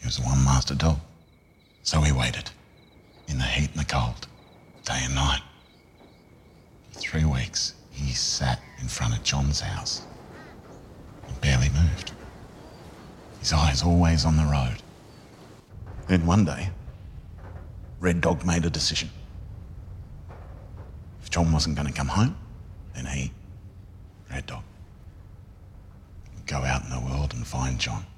was one master dog. So he waited, in the heat and the cold, day and night. For 3 weeks, he sat in front of John's house. He barely moved. His eyes always on the road. Then one day, Red Dog made a decision. If John wasn't going to come home, then he, Red Dog, would go out in the world and find John.